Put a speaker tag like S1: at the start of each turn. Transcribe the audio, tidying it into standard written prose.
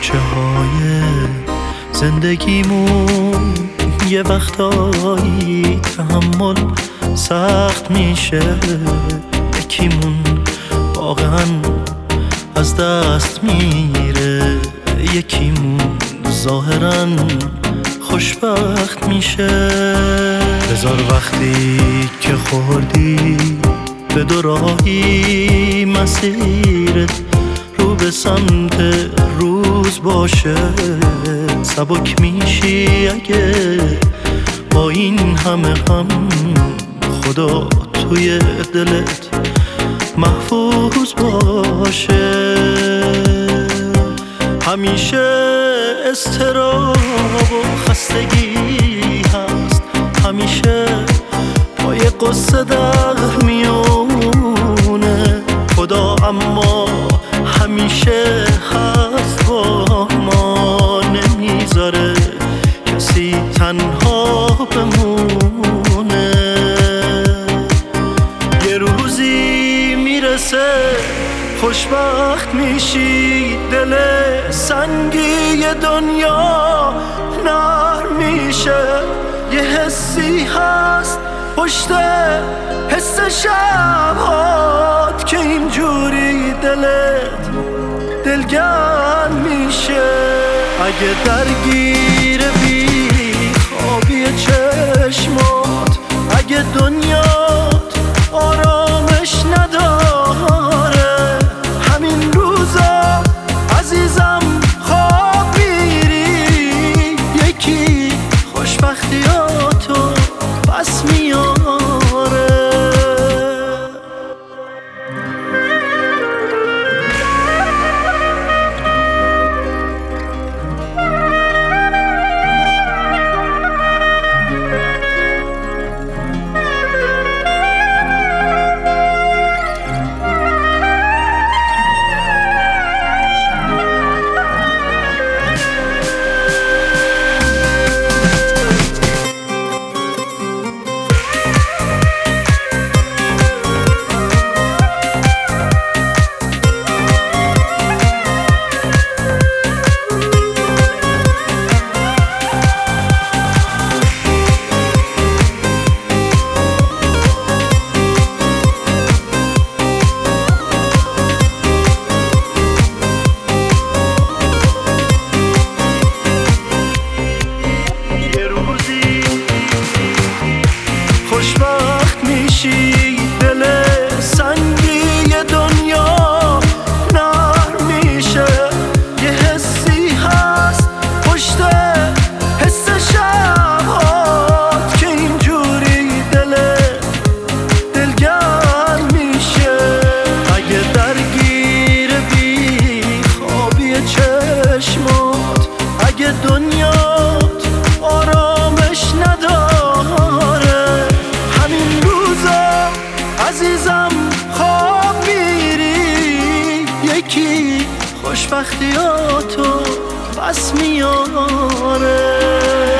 S1: کوچه های زندگیمون یه وقتایی تحمل سخت میشه، یکیمون واقعا از دست میره، یکیمون ظاهرا خوشبخت میشه. بذار وقتی که خوردی به دوراهی مسیرت رو به سمت روز باشه، سبک میشی اگه با این همه غم خدا توی دلت محفوظ باشه. همیشه اضطراب و خستگی هست، همیشه با یه قصه در میونه خدا، اما همیشه هست با ما، نمیذاره کسی تنها بمونه. یه روزی میرسه خوشبخت میشی، دل سنگی دنیا نرم میشه، یه حسی هست پشت حس شبهات که اینجوری دلت دلگرم میشه. اگه درگیر بی خوابی چشمات، اگه دنیات آرامش نداره، همین روزا عزیزم خواب میری، یکی خوشبختیاتو پس میاره. خوشبخت میشی، دل سنگی دنیا نرم میشه، یه حسی هست پشت حس شبهات که اینجوری دلگرم میشه. اگه درگیر بی خوابی چشمات، اگه دنیات آرامش نداره، عزیزم خواب میری، یکی خوشبختیاتو پس میاره.